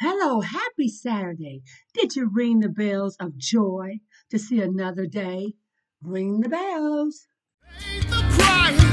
Hello, happy Saturday. Did you ring the bells of joy to see another day? Ring the bells. The crying